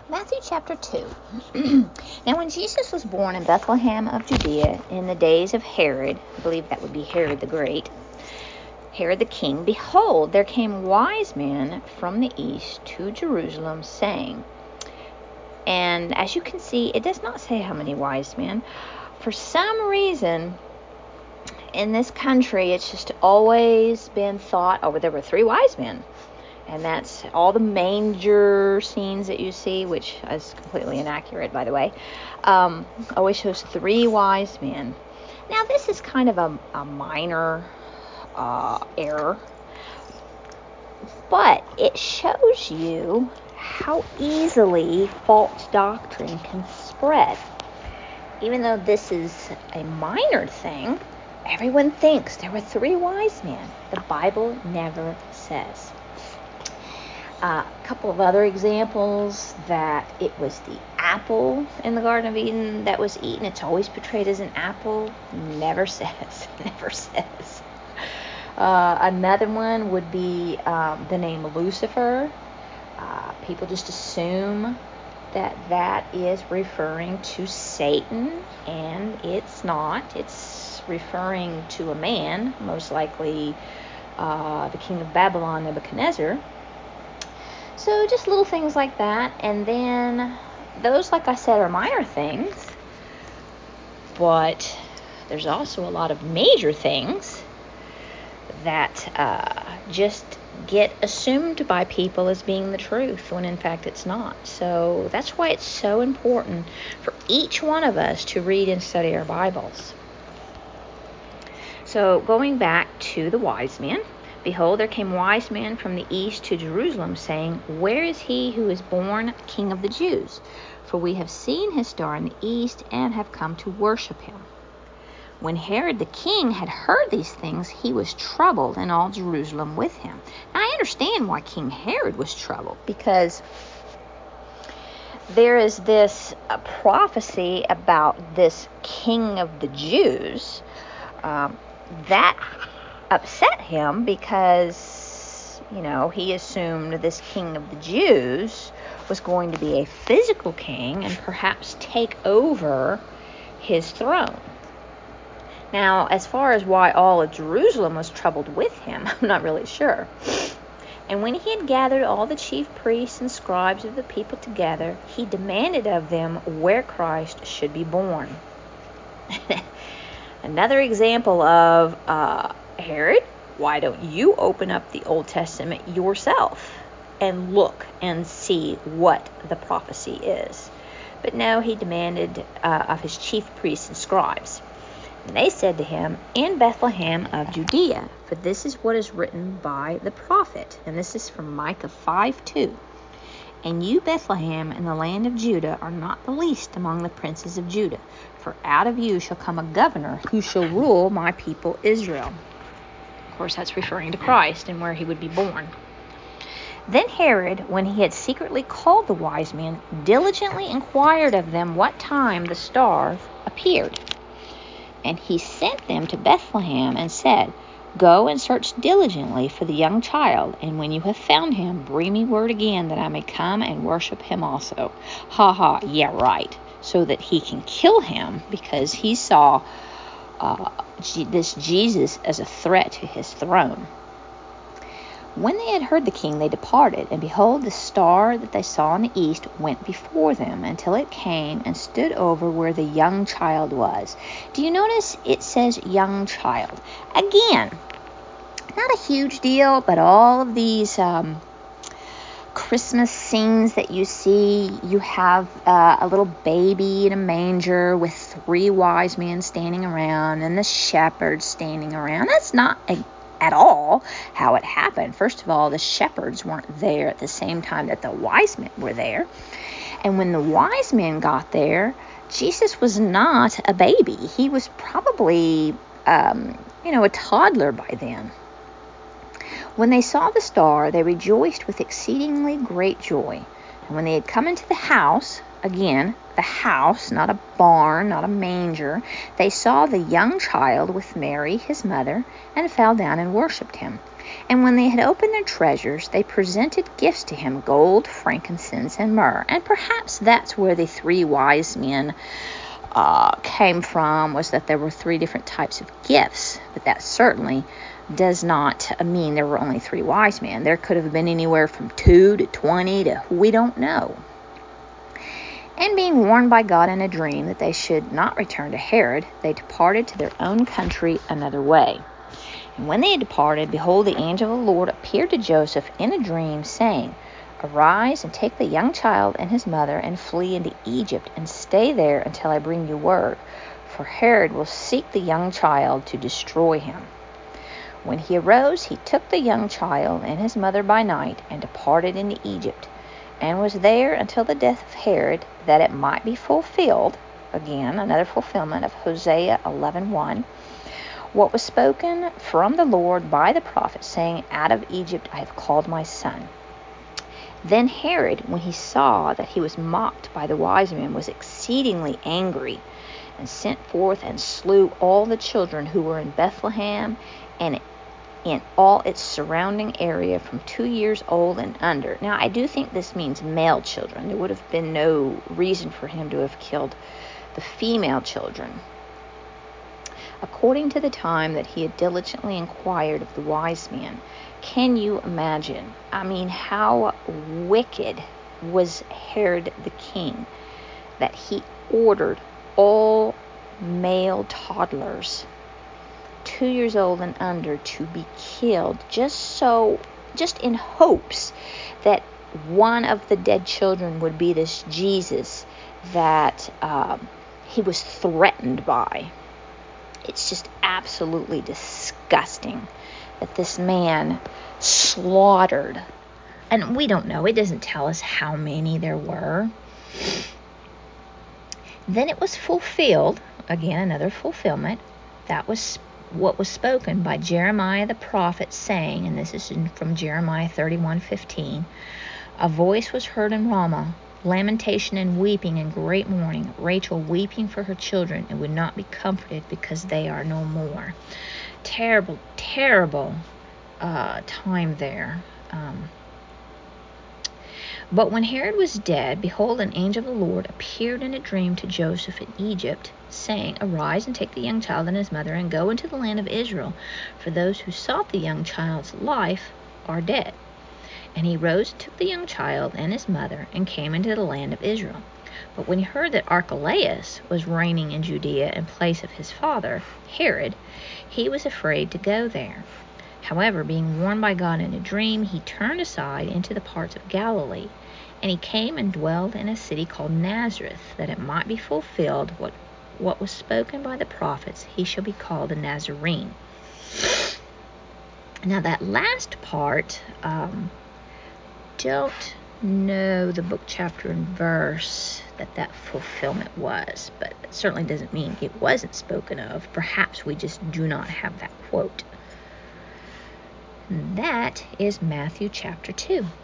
Matthew chapter 2. Now when Jesus was born in Bethlehem of Judea in the days of Herod, I believe that would be Herod the Great, Herod the king, behold, there came wise men from the east to Jerusalem, saying, and as you can see, it does not say how many wise men. For some reason, in this country, it's just always been thought, oh, there were 3 wise men. And that's all the manger scenes that you see, which is completely inaccurate, by the way, always shows 3 wise men. Now, this is kind of a minor error, but it shows you how easily false doctrine can spread. Even though this is a minor thing, everyone thinks there were 3 wise men. The Bible never says. A couple of other examples that it was the apple in the Garden of Eden that was eaten. It's always portrayed as an apple. Never says. Never says. Another one would be the name Lucifer. People just assume that is referring to Satan, and it's not. It's referring to a man, most likely the king of Babylon, Nebuchadnezzar. So just little things like that. And then those, like I said, are minor things. But there's also a lot of major things that just get assumed by people as being the truth when in fact it's not. So that's why it's so important for each one of us to read and study our Bibles. So going back to the wise men. Behold, there came wise men from the east to Jerusalem, saying, where is he who is born King of the Jews? For we have seen his star in the east, and have come to worship him. When Herod the king had heard these things, he was troubled, and all Jerusalem with him. Now, I understand why King Herod was troubled, because there is this prophecy about this King of the Jews that upset him, because, he assumed this King of the Jews was going to be a physical king and perhaps take over his throne. Now, as far as why all of Jerusalem was troubled with him, I'm not really sure. And when he had gathered all the chief priests and scribes of the people together, he demanded of them where Christ should be born. Another example of Herod, why don't you open up the Old Testament yourself and look and see what the prophecy is? But no, he demanded of his chief priests and scribes. And they said to him, in Bethlehem of Judea, for this is what is written by the prophet. And this is from Micah 5:2. And you, Bethlehem, in the land of Judah, are not the least among the princes of Judah, for out of you shall come a governor who shall rule my people Israel. Of course, that's referring to Christ and where he would be born. Then Herod, when he had secretly called the wise men, diligently inquired of them what time the star appeared. And he sent them to Bethlehem and said, go and search diligently for the young child, and when you have found him, bring me word again that I may come and worship him also. Ha ha, yeah, right. So that he can kill him, because he saw this Jesus as a threat to his throne. When they had heard the king, they departed, and behold, the star that they saw in the east went before them until it came and stood over where the young child was. Do you notice it says young child? Again, not a huge deal, but all of these Christmas scenes that you see, you have a little baby in a manger with 3 wise men standing around and the shepherds standing around. That's not at all how it happened. First of all, the shepherds weren't there at the same time that the wise men were there. And when the wise men got there, Jesus was not a baby. He was probably, a toddler by then. When they saw the star, they rejoiced with exceedingly great joy. And when they had come into the house, again, the house, not a barn, not a manger, they saw the young child with Mary, his mother, and fell down and worshipped him. And when they had opened their treasures, they presented gifts to him, gold, frankincense, and myrrh. And perhaps that's where the 3 wise men came from, was that there were 3 different types of gifts. But that certainly does not mean there were only 3 wise men. There could have been anywhere from 2 to 20 to we don't know. And being warned by God in a dream that they should not return to Herod, they departed to their own country another way. And when they had departed, behold, the angel of the Lord appeared to Joseph in a dream, saying, Arise and take the young child and his mother and flee into Egypt, and stay there until I bring you word, for Herod will seek the young child to destroy him. When he arose, he took the young child and his mother by night, and departed into Egypt, and was there until the death of Herod, that it might be fulfilled, again, another fulfillment of Hosea 11:1, what was spoken from the Lord by the prophet, saying, Out of Egypt I have called my son. Then Herod, when he saw that he was mocked by the wise men, was exceedingly angry, and sent forth and slew all the children who were in Bethlehem and in all its surrounding area from 2 years old and under. Now, I do think this means male children. There would have been no reason for him to have killed the female children, according to the time that he had diligently inquired of the wise men. Can you imagine? I mean, how wicked was Herod the king that he ordered all male toddlers 2 years old and under to be killed, just in hopes that one of the dead children would be this Jesus that he was threatened by. It's just absolutely disgusting that this man slaughtered. And we don't know. It doesn't tell us how many there were. Then it was fulfilled, again, another fulfillment. That was what was spoken by Jeremiah the prophet, saying, and this is from Jeremiah 31:15, a voice was heard in Ramah, lamentation and weeping and great mourning, Rachel weeping for her children, and would not be comforted because they are no more. Terrible, terrible time there. But when Herod was dead, behold, an angel of the Lord appeared in a dream to Joseph in Egypt, saying, Arise and take the young child and his mother, and go into the land of Israel, for those who sought the young child's life are dead. And he rose and took the young child and his mother, and came into the land of Israel. But when he heard that Archelaus was reigning in Judea in place of his father, Herod, he was afraid to go there. However, being warned by God in a dream, he turned aside into the parts of Galilee, and he came and dwelled in a city called Nazareth, that it might be fulfilled what was spoken by the prophets, he shall be called a Nazarene. Now that last part, don't know the book, chapter, and verse that fulfillment was, but it certainly doesn't mean it wasn't spoken of. Perhaps we just do not have that quote. That is Matthew chapter 2.